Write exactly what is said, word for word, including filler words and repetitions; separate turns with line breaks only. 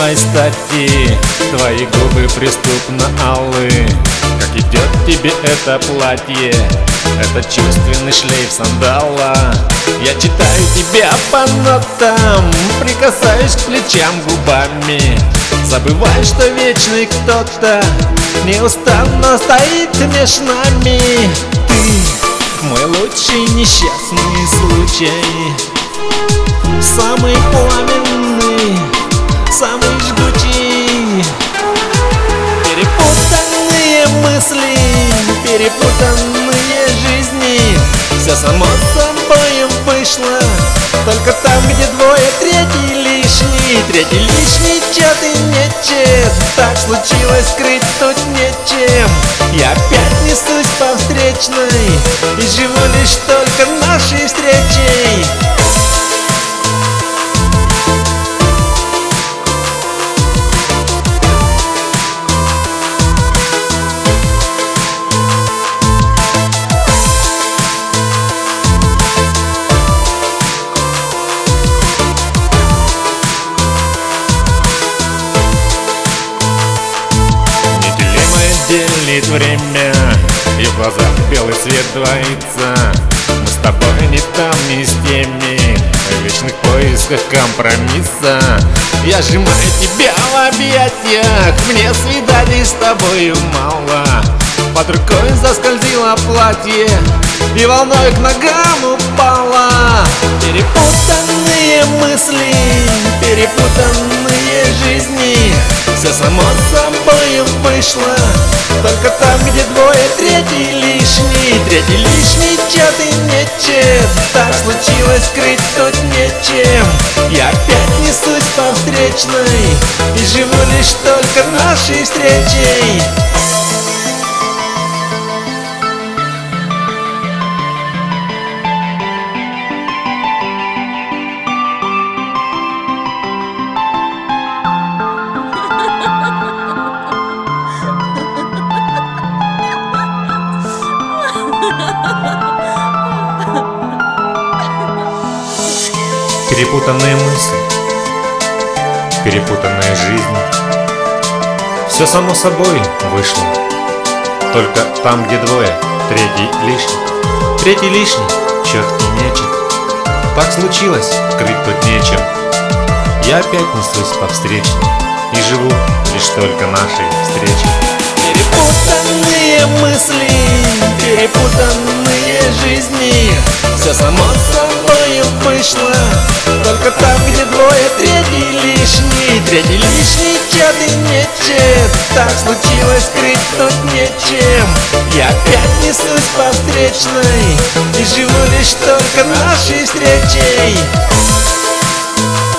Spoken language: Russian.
иной стати. Твои губы преступно алые. Как идет тебе это платье, этот чувственный шлейф сандала. Я читаю тебя по нотам, прикасаюсь к плечам губами. Забывай, что вечный кто-то неустанно стоит меж нами. Ты мой лучший несчастный случай, самый пламенный, самый жгучий. Перепутанные мысли, перепутанные жизни. Все само собой вышло, только там, где двое, третий лишний. Третий лишний, чет и нечет. Так случилось, скрыть тут нечем. Я опять несусь по встречной и живу лишь только нашей встречей. Делит время, и в глазах белый свет двоится. Мы с тобой не там, не с теми, в вечных поисках компромисса. Я сжимаю тебя в объятиях, мне свиданий с тобою мало. Под рукой заскользило платье и волной к ногам упала. Перепутанные мысли, перепутанные жизни. Все само собой вышло, только там, где двое, третий лишний. Третий лишний, чет и нечет. Так случилось, скрыть тут нечем. Я опять несусь по встречной и живу лишь только нашей встречей.
Перепутанные мысли, перепутанная жизнь. Все само собой вышло, только там, где двое, третий лишний. Третий лишний, чет и нечет. Так случилось, крыть тут нечем. Я опять несусь по встречной и живу лишь только нашей встречей.
Перепутанные мысли, перепутанные жизни. Все само собой вышло, только там, где двое, третий лишний. Третий лишний, чет и нечет. Так случилось, скрыть тут нечем. Я опять несусь по встречной и живу лишь только нашей встречей.